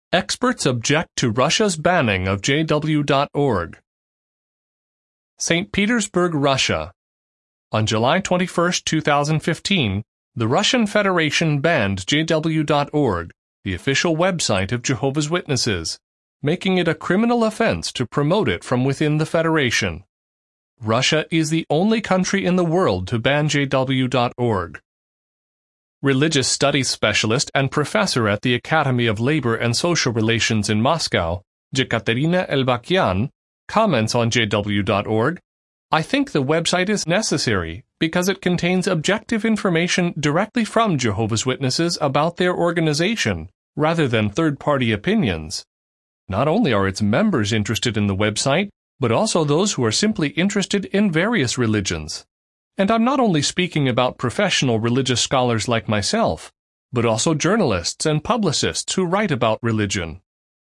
Experts object to Russia's banning of JW.org. St. Petersburg, Russia. On July 21, 2015, the Russian Federation banned JW.org, the official website of Jehovah's Witnesses, making it a criminal offense to promote it from within the Federation. Russia is the only country in the world to ban JW.org. Religious studies specialist and professor at the Academy of Labor and Social Relations in Moscow, Yekaterina Elbakyan, comments on JW.org, "I think the website is necessary because it contains objective information directly from Jehovah's Witnesses about their organization, rather than third-party opinions. Not only are its members interested in the website, but also those who are simply interested in various religions. And I'm not only speaking about professional religious scholars like myself, but also journalists and publicists who write about religion."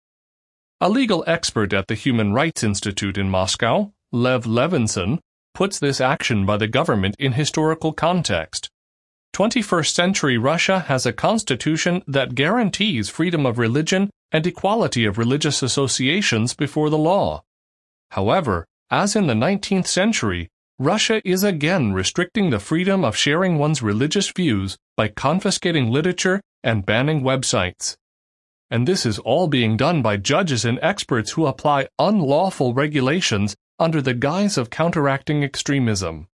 A legal expert at the Human Rights Institute in Moscow, Lev Levinson, puts this action by the government in historical context. 21st century Russia has a constitution that guarantees freedom of religion and equality of religious associations before the law. However, as in the 19th century, Russia is again restricting the freedom of sharing one's religious views by confiscating literature and banning websites. And this is all being done by judges and experts who apply unlawful regulations under the guise of counteracting extremism.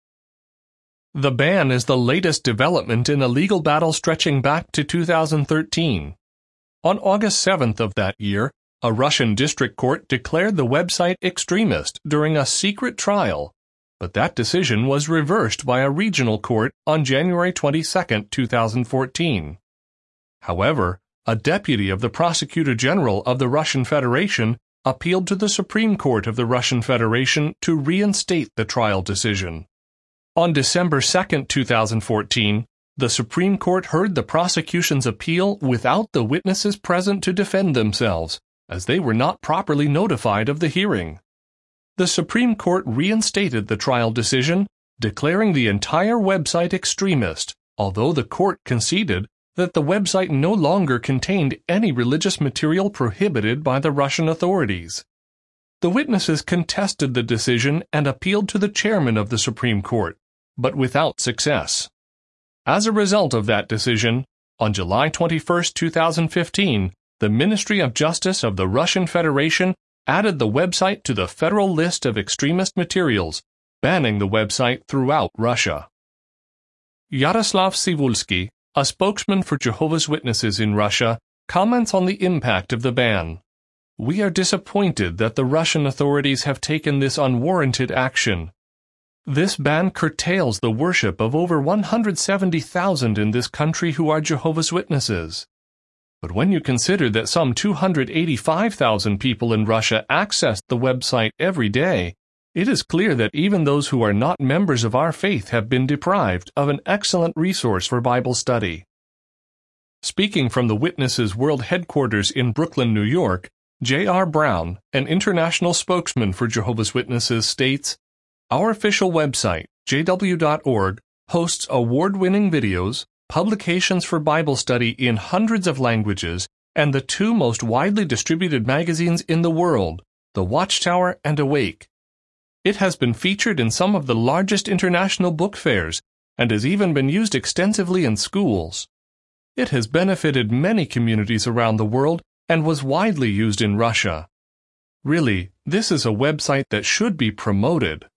The ban is the latest development in a legal battle stretching back to 2013. On August 7th of that year, a Russian district court declared the website extremist during a secret trial, but that decision was reversed by a regional court on January 22, 2014. However, a deputy of the Prosecutor General of the Russian Federation appealed to the Supreme Court of the Russian Federation to reinstate the trial decision. On December 2, 2014, the Supreme Court heard the prosecution's appeal without the witnesses present to defend themselves, as they were not properly notified of the hearing. The Supreme Court reinstated the trial decision, declaring the entire website extremist, although the court conceded that the website no longer contained any religious material prohibited by the Russian authorities. The witnesses contested the decision and appealed to the chairman of the Supreme Court, but without success. As a result of that decision, on July 21, 2015, the Ministry of Justice of the Russian Federation added the website to the federal list of extremist materials, banning the website throughout Russia. Yaroslav Sivulsky, a spokesman for Jehovah's Witnesses in Russia, comments on the impact of the ban. "We are disappointed that the Russian authorities have taken this unwarranted action. This ban curtails the worship of over 170,000 in this country who are Jehovah's Witnesses. But when you consider that some 285,000 people in Russia access the website every day, it is clear that even those who are not members of our faith have been deprived of an excellent resource for Bible study." Speaking from the Witnesses World Headquarters in Brooklyn, New York, J.R. Brown, an international spokesman for Jehovah's Witnesses, states, "Our official website, jw.org, hosts award-winning videos, publications for Bible study in hundreds of languages, and the two most widely distributed magazines in the world, The Watchtower and Awake. It has been featured in some of the largest international book fairs and has even been used extensively in schools. It has benefited many communities around the world and was widely used in Russia. Really, this is a website that should be promoted."